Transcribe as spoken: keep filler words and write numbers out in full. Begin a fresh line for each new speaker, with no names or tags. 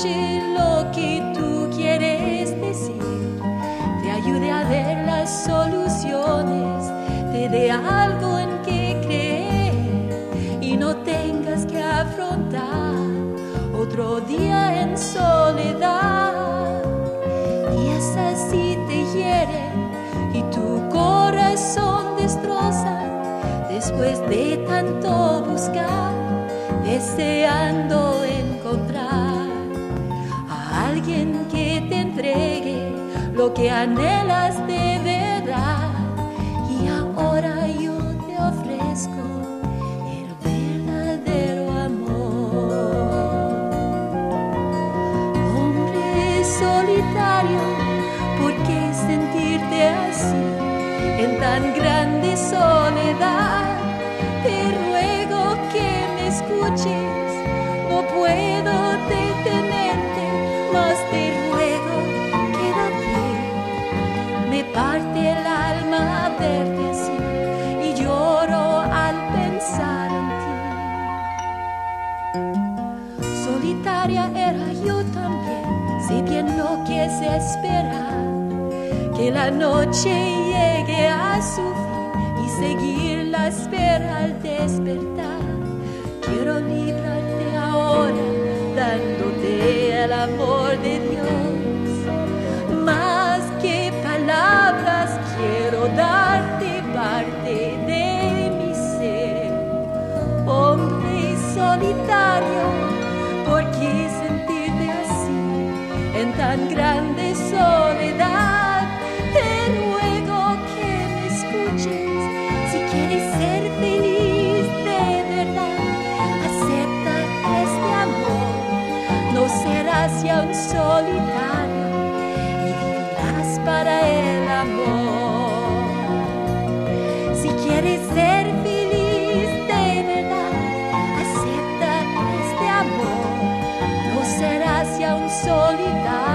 escuche lo que tú quieres decir, te ayude a ver las soluciones, te dé algo en que creer y no tengas que afrontar otro día en soledad. Días así te hieren y tu corazón destroza después de tanto buscar, deseando encontrar a alguien que te entregue lo que anhelas de verdad. Y ahora yo te ofrezco el verdadero amor. Hombre solitario, ¿por qué sentirte así en tan grande soledad? Te ruego que me escuches, no puedo detenerte, mas te ruego, quédate. Me parte el alma verte así y lloro al pensar en ti. Solitaria era yo también, sé bien lo que es esperar, que la noche llegue a su fin y seguir la espera al despertar. Quiero librarte ahora, dándote el amor de Dios. Más que palabras, quiero darte parte de mi ser. Hombre solitario, ¿por qué sentirte así en tan grande soledad? Te ruego que me escuches, si quieres ser feliz de verdad, acepta este amor, no serás ya un solitario y vivirás para el amor. Si quieres ser feliz de verdad, acepta este amor, no serás ya un solitario